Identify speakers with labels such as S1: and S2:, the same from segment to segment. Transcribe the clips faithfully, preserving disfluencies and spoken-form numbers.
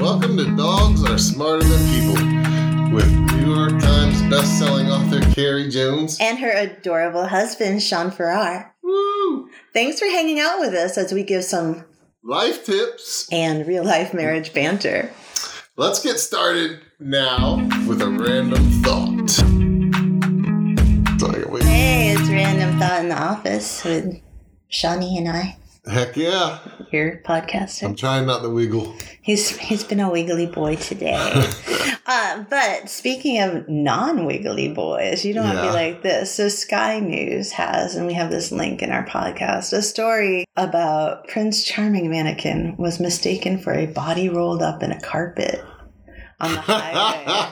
S1: Welcome to Dogs Are Smarter Than People with New York Times bestselling author Carrie Jones
S2: and her adorable husband, Sean Farrar.
S1: Woo!
S2: Thanks for hanging out with us as we give some
S1: life tips
S2: and real-life marriage banter.
S1: Let's get started now with a random thought. Sorry,
S2: hey, it's Random Thought in the Office with Shawnee and I.
S1: Heck yeah.
S2: Your podcaster.
S1: I'm trying not to wiggle.
S2: He's He's been a wiggly boy today. uh, but speaking of non-wiggly boys, you don't yeah. have to be like this. So Sky News has, and we have this link in our podcast, a story about Prince Charming mannequin was mistaken for a body rolled up in a carpet on the highway.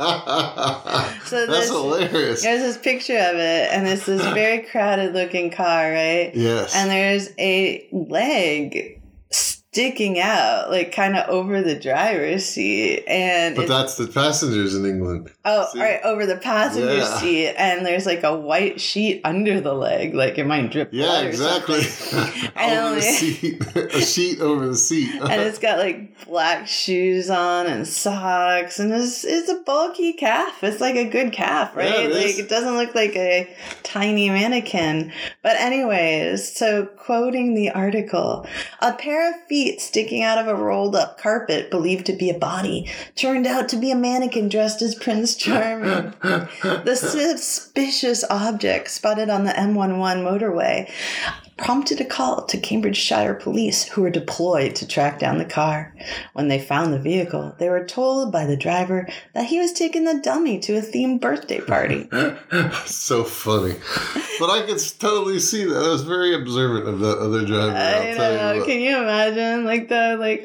S2: So
S1: that's hilarious.
S2: There's this picture of it, and it's this very crowded looking car, right?
S1: Yes.
S2: And there's a leg sticking out, like kind of over the driver's seat, and
S1: but that's the passengers in England.
S2: Oh, See? right, over the passenger yeah. seat, and there's like a white sheet under the leg, like it might drip.
S1: Yeah, exactly.
S2: and
S1: over the seat, a sheet over the seat,
S2: and it's got like black shoes on and socks, and it's it's a bulky calf. It's like a good calf, right?
S1: Yeah, it
S2: like
S1: is.
S2: It doesn't look like a tiny mannequin. But anyways, so quoting the article, a pair of feet sticking out of a rolled up carpet believed to be a body turned out to be a mannequin dressed as Prince Charming. The suspicious object spotted on the M eleven motorway prompted a call to Cambridgeshire police, who were deployed to track down the car. When they found the vehicle, they were told by the driver that he was taking the dummy to a themed birthday party.
S1: So funny. But I could totally see that. I was very observant of that other driver.
S2: I
S1: I'll
S2: know.
S1: tell you
S2: Can you imagine? Like the, like,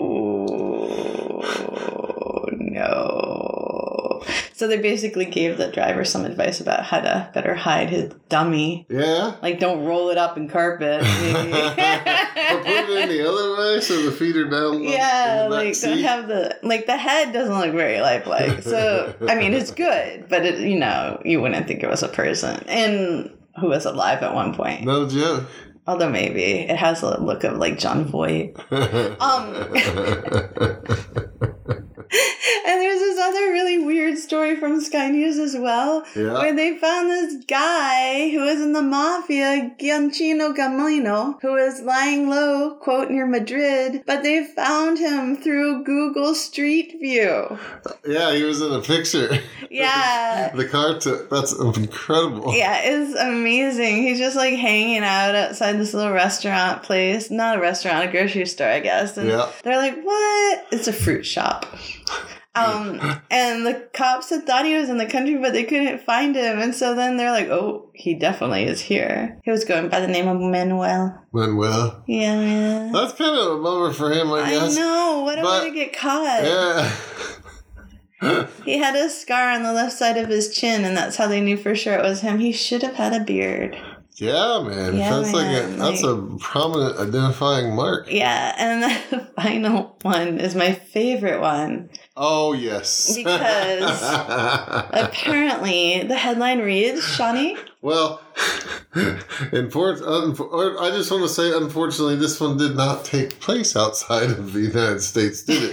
S2: oh, no. So they basically gave the driver some advice about how to better hide his dummy.
S1: Yeah?
S2: Like, don't roll it up in carpet.
S1: Or put it in the other way so the feet are down.
S2: Yeah,
S1: in the
S2: like,
S1: seat.
S2: don't have the, like, the head doesn't look very lifelike. So, I mean, it's good, but, it, you know, you wouldn't think it was a person. And who was alive at one point.
S1: No joke.
S2: Although maybe. It has a look of, like, John Voight. um... And there's this other really weird story from Sky News as well,
S1: yeah.
S2: where they found this guy who was in the mafia, Giancino Gamino, who was lying low, quote, near Madrid, but they found him through Google Street View.
S1: Yeah, he was in a picture.
S2: Yeah.
S1: The car took, that's incredible.
S2: Yeah, it's amazing. He's just like hanging out outside this little restaurant place. Not a restaurant, a grocery store, I guess. And
S1: yeah.
S2: they're like, what? It's a fruit shop. Um, and the cops had thought he was in the country, but they couldn't find him. And so then they're like, oh, he definitely is here. He was going by the name of Manuel.
S1: Manuel?
S2: Yeah, man.
S1: That's kind of a bummer for him, I guess.
S2: I know. What a way to get caught.
S1: Yeah.
S2: He had a scar on the left side of his chin, and that's how they knew for sure it was him. He should have had a beard.
S1: Yeah, man.
S2: Yeah,
S1: that's
S2: man.
S1: like a that's
S2: like,
S1: a prominent identifying mark.
S2: Yeah, and the final one is my favorite one.
S1: Oh, yes.
S2: Because apparently the headline reads, Shawnee?
S1: Well, unfor- unfor- I just want to say, unfortunately, this one did not take place outside of the United States, did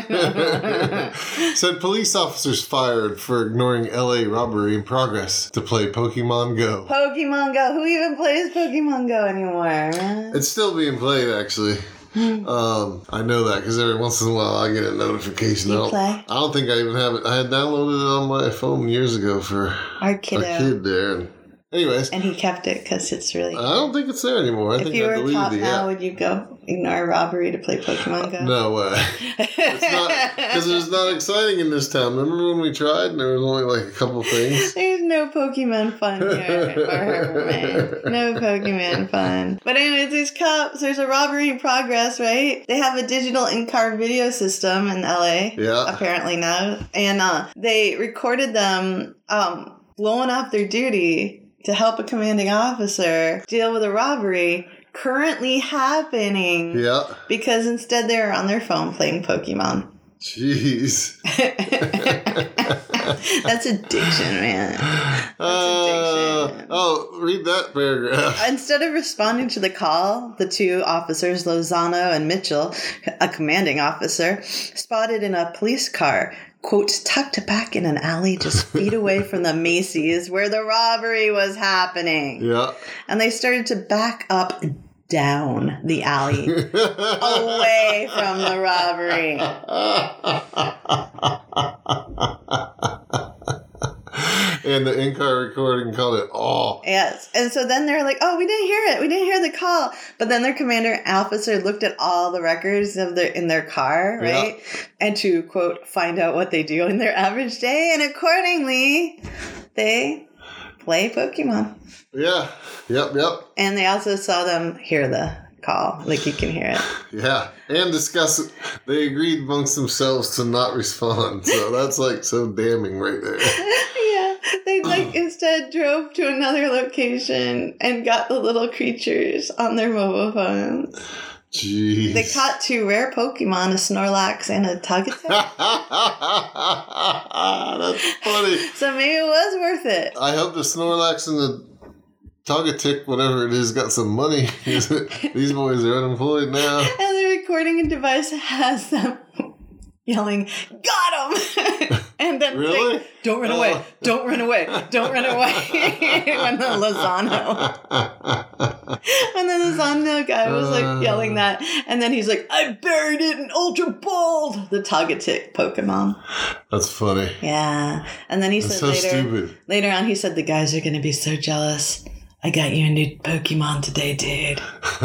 S1: it? Said police officers fired for ignoring L A robbery in progress to play Pokemon Go.
S2: Pokemon Go. Who even plays Pokemon Go anymore, man?
S1: It's still being played, actually. um, I know that because every once in a while I get a notification.
S2: You
S1: I don't,
S2: play?
S1: I don't think I even have it. I had downloaded it on my phone years ago for
S2: Our kiddo.
S1: a kid there. And anyways.
S2: And he kept it because it's really...
S1: I don't think it's there anymore. I
S2: if
S1: think
S2: you
S1: I
S2: were
S1: deleted
S2: caught
S1: it.
S2: now,
S1: Yeah.
S2: would you go ignore robbery to play Pokemon Go?
S1: No way. It's not, because it's not exciting in this town. Remember when we tried and there was only like a couple things?
S2: There's no Pokemon fun here. Or, man. No Pokemon fun. But anyways, these cops, there's a robbery in progress, right? They have a digital in-car video system in L A.
S1: Yeah.
S2: Apparently now. And uh, they recorded them um, blowing off their duty to help a commanding officer deal with a robbery currently happening.
S1: Yeah.
S2: Because instead they're on their phone playing Pokemon.
S1: Jeez.
S2: That's addiction, man. That's
S1: uh,
S2: addiction.
S1: Oh, read that paragraph.
S2: Instead of responding to the call, the two officers, Lozano and Mitchell, a commanding officer, spotted in a police car, quote, tucked back in an alley just feet away from the Macy's where the robbery was happening.
S1: Yeah.
S2: And they started to back up down the alley, away from the robbery.
S1: And the in-car recording called it all.
S2: Yes. And so then they're like, oh, we didn't hear it. We didn't hear the call. But then their commander officer looked at all the records of their in their car, right? Yeah. And to, quote, find out what they do in their average day. And accordingly, they play Pokemon.
S1: Yeah. Yep, yep.
S2: And they also saw them hear the call. Like, you can hear it.
S1: Yeah. And discuss it. They agreed amongst themselves to not respond. So that's, like, so damning right there.
S2: Yeah. They, like, instead drove to another location and got the little creatures on their mobile phones.
S1: Jeez.
S2: They caught two rare Pokemon, a Snorlax and a Togetic.
S1: That's funny. So
S2: maybe it was worth it.
S1: I hope the Snorlax and the Togetic, whatever it is, got some money. These boys are unemployed now. And
S2: the recording device has them yelling, got him! And then
S1: really?
S2: Saying, don't run away, don't run away, don't run away. When the Lozano. When the Lozano guy was like yelling that. And then he's like, I buried it in Ultra Bold! The Togetic Pokemon.
S1: That's funny.
S2: Yeah. And then he
S1: That's
S2: said
S1: so
S2: later,
S1: stupid. Later
S2: on, he said the guys are going to be so jealous. I got you a new Pokemon today, dude.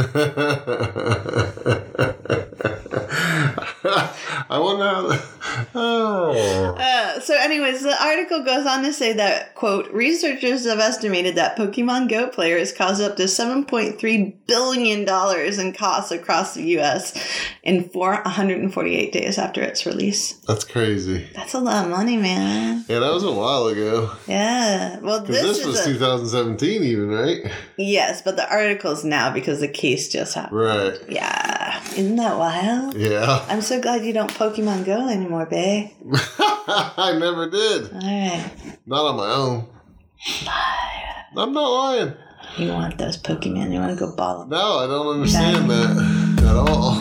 S1: I wonder how... The, oh.
S2: Uh, so anyways, the article goes on to say that, quote, researchers have estimated that Pokemon Go players cause up to seven point three billion dollars in costs across the U S in four hundred forty-eight days after its release.
S1: That's crazy.
S2: That's a lot of money, man.
S1: Yeah, that was a while ago.
S2: Yeah. Well, this,
S1: this
S2: is
S1: was
S2: a,
S1: twenty seventeen even, right?
S2: Yes, but the article's now because the case just happened.
S1: Right.
S2: Yeah. Isn't that wild?
S1: Yeah.
S2: I'm so glad you don't Pokemon Go anymore, babe.
S1: I never did.
S2: All right.
S1: Not on my own.
S2: Liar.
S1: I'm not lying.
S2: You want those Pokemon. You want to go ball them.
S1: No, I don't understand that at all.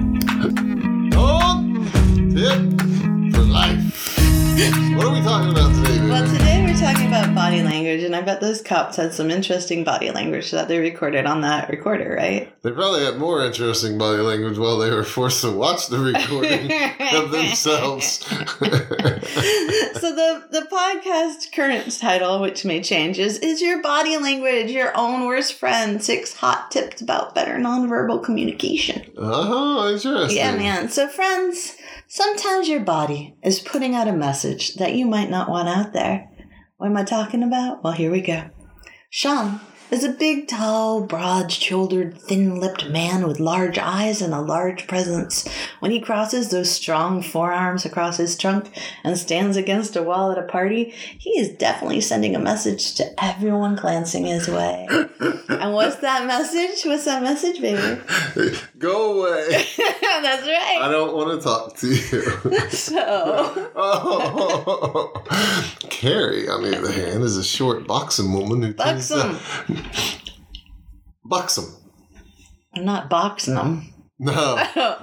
S1: Oh, tip for life. What are we talking about today, baby?
S2: Well, today we're talking about body language, and I bet those cops had some interesting body language that they recorded on that recorder, right?
S1: They probably had more interesting body language while they were forced to watch the recording of themselves.
S2: So the, the podcast current title, which may change, is Is Your Body Language Your Own Worst Friend? Six Hot Tips About Better Nonverbal Communication.
S1: Oh, interesting.
S2: Yeah, man. So, friends... sometimes your body is putting out a message that you might not want out there. What am I talking about? Well, here we go. Sean is a big, tall, broad-shouldered, thin-lipped man with large eyes and a large presence. When he crosses those strong forearms across his trunk and stands against a wall at a party, he is definitely sending a message to everyone glancing his way. And what's that message? What's that message, baby?
S1: Go away.
S2: That's right.
S1: I don't want to talk to you.
S2: So.
S1: Oh. Carrie, on the other hand, is a short, buxom woman who tends
S2: Buxom.
S1: to... Buxom.
S2: I'm not boxing them.
S1: No. Buxom.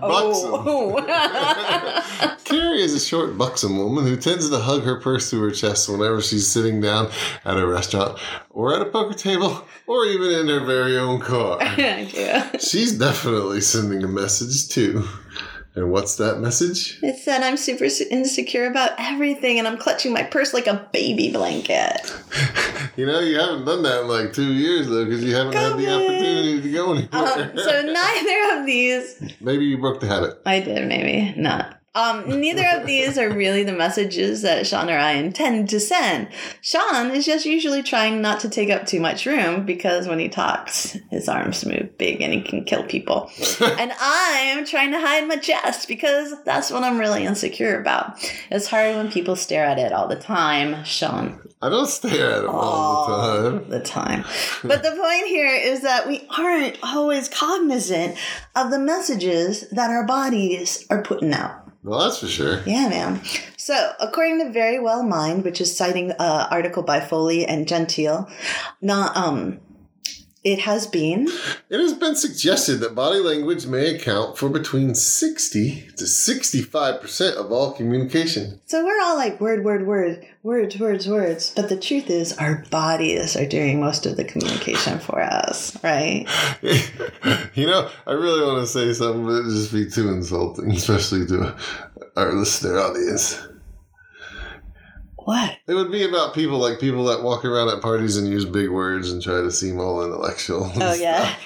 S2: Oh.
S1: Carrie is a short, buxom woman who tends to hug her purse to her chest whenever she's sitting down at a restaurant or at a poker table or even in her very own car.
S2: I do.
S1: She's definitely sending a message too. And what's that message?
S2: It said I'm super insecure about everything and I'm clutching my purse like a baby blanket.
S1: You know, you haven't done that in like two years though because you haven't
S2: Come
S1: had the
S2: in.
S1: opportunity to go anywhere.
S2: Um, so neither of these...
S1: Maybe you broke the habit.
S2: I did, maybe. Not. Um, neither of these are really the messages that Sean or I intend to send. Sean is just usually trying not to take up too much room because when he talks, his arms move big and he can kill people. And I'm trying to hide my chest because that's what I'm really insecure about. It's hard when people stare at it all the time, Sean.
S1: I don't stare at him all,
S2: all
S1: the time.
S2: the time. But the point here is that we aren't always cognizant of the messages that our bodies are putting out.
S1: Well, that's for sure.
S2: Yeah, man. So, according to Very Well Mind, which is citing an uh, article by Foley and Gentile, not um, it has been...
S1: It has been suggested that body language may account for between sixty to sixty-five percent of all communication.
S2: So we're all like, word, word, word, words, words, words. But the truth is, our bodies are doing most of the communication for us, right?
S1: You know, I really want to say something, but it'd just be too insulting, especially to our listener audience.
S2: What?
S1: It would be about people like people that walk around at parties and use big words and try to seem all intellectual.
S2: Oh, yeah.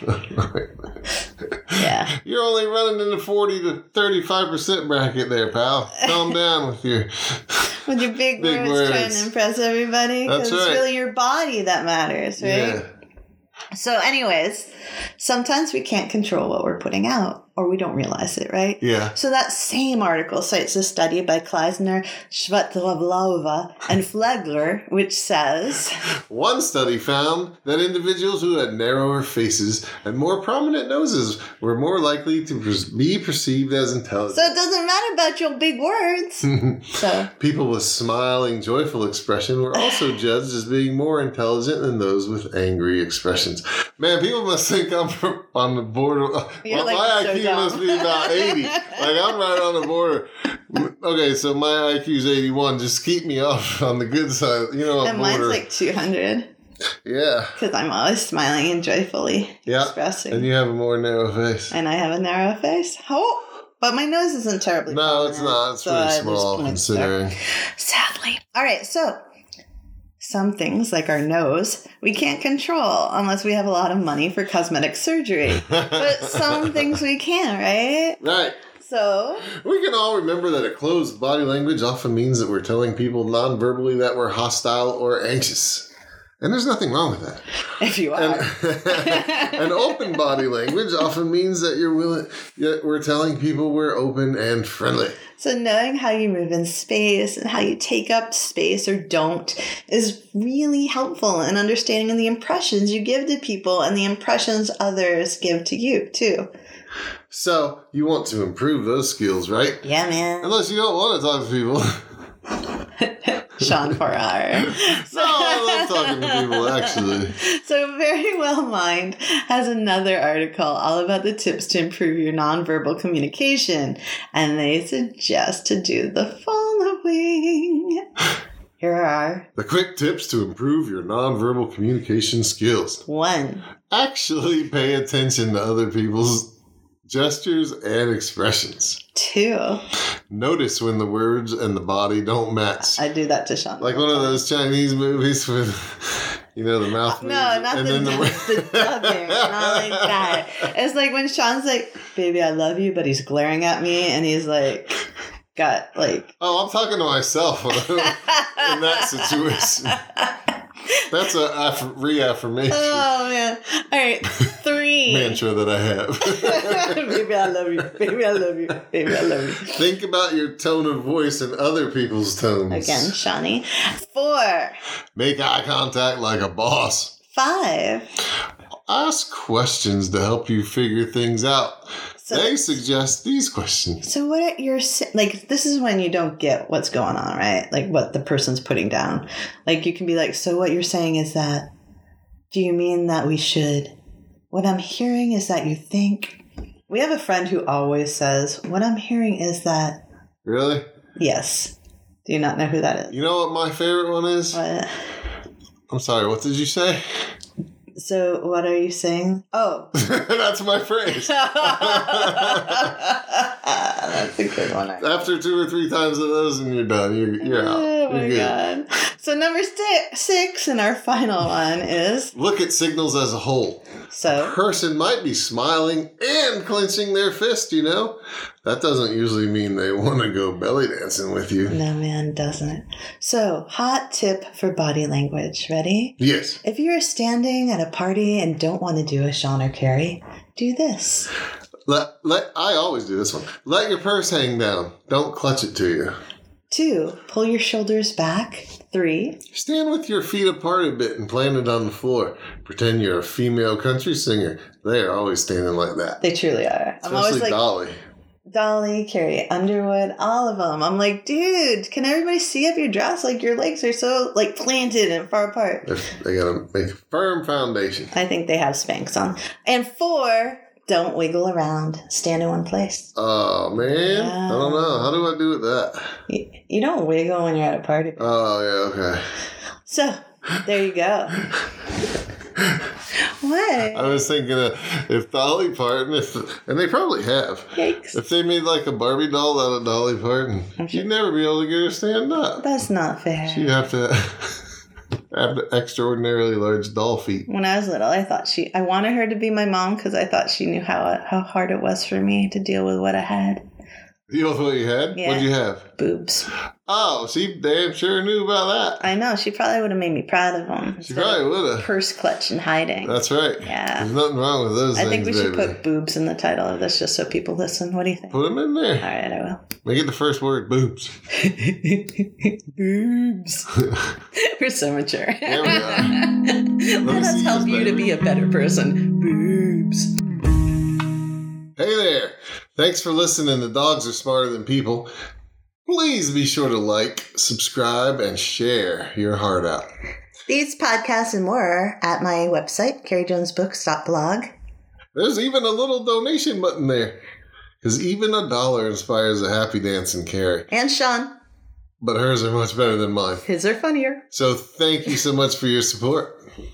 S2: Yeah.
S1: You're only running in the forty to thirty-five percent bracket there, pal. Calm down with your...
S2: With your big,
S1: big
S2: words,
S1: words
S2: trying to impress everybody.
S1: That's
S2: Because
S1: right.
S2: it's really your body that matters, right?
S1: Yeah.
S2: So anyways, sometimes we can't control what we're putting out, or we don't realize it, right?
S1: Yeah.
S2: So that same article cites a study by Kleisner, Shvatlavlova, and Flegler, which says...
S1: One study found that individuals who had narrower faces and more prominent noses were more likely to per- be perceived as intelligent.
S2: So it doesn't matter about your big words. So
S1: people with smiling, joyful expression were also judged as being more intelligent than those with angry expressions. Man, people must think I'm on the border.
S2: You're
S1: Well,
S2: like
S1: my
S2: so
S1: I Q
S2: dumb.
S1: must be about eighty. Like, I'm right on the border. Okay, so my I Q's eighty-one. Just keep me off on the good side. You know,
S2: and
S1: border.
S2: mine's like two hundred.
S1: Yeah.
S2: Because I'm always smiling and joyfully
S1: Yeah.
S2: expressing.
S1: And you have a more narrow face.
S2: And I have a narrow face. Oh, but my nose isn't terribly
S1: No,
S2: prominent,
S1: it's not. It's
S2: so
S1: pretty
S2: I just
S1: small
S2: point
S1: considering.
S2: there. Sadly. All right, so some things, like our nose, we can't control unless we have a lot of money for cosmetic surgery. But some things we can, right?
S1: Right.
S2: So,
S1: We can all remember that a closed body language often means that we're telling people non-verbally that we're hostile or anxious. And there's nothing wrong with that.
S2: if you are.
S1: And an open body language often means that you're willing, that we're telling people we're open and friendly.
S2: So knowing how you move in space and how you take up space or don't is really helpful in understanding the impressions you give to people and the impressions others give to you, too.
S1: So you want to improve those skills, right?
S2: Yeah, man.
S1: Unless you don't want to talk to people.
S2: Sean Farrar.
S1: No, I love talking to people, actually.
S2: So Very Well Mind has another article all about the tips to improve your nonverbal communication. And they suggest to do the following. Here are...
S1: The quick tips to improve your nonverbal communication skills.
S2: One.
S1: Actually pay attention to other people's gestures and expressions.
S2: Two.
S1: Notice when the words and the body don't match.
S2: I do that to Sean.
S1: Like one of those Chinese movies with, you know, the mouth moves.
S2: No, not the,
S1: then
S2: the, the dubbing. Not like that. It's like when Sean's like, baby, I love you, but he's glaring at me and he's like, got like...
S1: Oh, I'm talking to myself in that situation. That's a aff- reaffirmation
S2: Oh, man. All right. Three.
S1: mantra that I have.
S2: Baby, I love you. Baby, I love you. Baby, I love you.
S1: Think about your tone of voice and other people's tones.
S2: Again, Shawnee. Four.
S1: Make eye contact like a boss.
S2: Five.
S1: Ask questions to help you figure things out.
S2: So,
S1: They suggest these questions.
S2: so what are your, like, this is when you don't get what's going on, right? Like what the person's putting down. Like you can be like, so what you're saying is that, do you mean that we should, what I'm hearing is that you think, we have a friend who always says, what I'm hearing is that,
S1: Really?
S2: yes. Do you not know who that is?
S1: You know what my favorite one is?
S2: What?
S1: I'm sorry, what did you say?
S2: So what are you saying? Oh.
S1: That's my phrase.
S2: That's a good one.
S1: After two or three times of those and you're done. You're, you're out.
S2: Oh my
S1: You're good.
S2: god. So number six, six and our final one is,
S1: Look at signals as a whole. A
S2: so
S1: person might be smiling and clenching their fist, you know? That doesn't usually mean they want to go belly dancing with you.
S2: no man doesn't. So hot tip for body language. Ready?
S1: Yes.
S2: If you're standing at a party and don't want to do a Sean or Carrie, do this.
S1: Let, let, I always do this one. Let your purse hang down. Don't clutch it to you.
S2: Two, pull your shoulders back. Three,
S1: Stand with your feet apart a bit and plant it on the floor. Pretend you're a female country singer. They are always standing like that.
S2: they truly are. I'm
S1: Especially
S2: always like,
S1: Dolly.
S2: Dolly, Carrie Underwood, all of them. I'm like, dude, can everybody see up your dress? Like, your legs are so, like, planted and far apart.
S1: They gotta make a firm foundation.
S2: I think they have Spanx on. And four, don't wiggle around. Stand in one place.
S1: Oh, man. Yeah. I don't know. How do I do with that?
S2: You, you don't wiggle when you're at a party.
S1: Oh, yeah, okay.
S2: So, there you go. What?
S1: I was thinking uh, if Dolly Parton, if and they probably have.
S2: Yikes.
S1: If they made like a Barbie doll out of Dolly Parton, sure. You'd never be able to get her stand up.
S2: That's not fair.
S1: She'd have to have extraordinarily large doll feet.
S2: When I was little, I thought she, I wanted her to be my mom because I thought she knew how how hard it was for me to deal with what I had.
S1: Deal with what you had?
S2: Yeah.
S1: What'd you have?
S2: Boobs.
S1: Oh, she damn sure knew about that.
S2: I know. She probably would have made me proud of them.
S1: She probably would have.
S2: Purse clutch and hiding.
S1: That's right.
S2: Yeah.
S1: There's nothing wrong with those
S2: I
S1: things,
S2: think we should
S1: baby.
S2: put boobs in the title of this just so people listen. What do you think?
S1: Put them in there.
S2: All right, I will.
S1: Make it the first word, boobs.
S2: Boobs. We're so mature.
S1: There we are.
S2: Let us help you to be a better person. Boobs.
S1: Hey there. Thanks for listening to Dogs Are Smarter Than People. Please be sure to like, subscribe, and share your heart out.
S2: These podcasts and more are at my website, carrie jones books dot blog.
S1: There's even a little donation button there. Because even a dollar inspires a happy dance in Carrie.
S2: And Sean.
S1: But hers are much better than mine.
S2: His are funnier.
S1: So thank you so much for your support.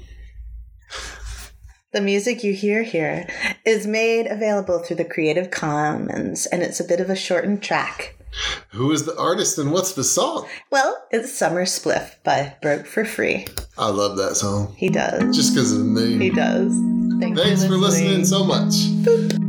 S2: The music you hear here is made available through the Creative Commons, and it's a bit of a shortened track.
S1: Who is the artist and what's the song?
S2: Well, it's Summer Spliff by Broke for Free.
S1: I love that song.
S2: He does.
S1: Just because of the name.
S2: He does. Thanks,
S1: Thanks
S2: for
S1: listening,
S2: listening
S1: for listening so much.
S2: Boop.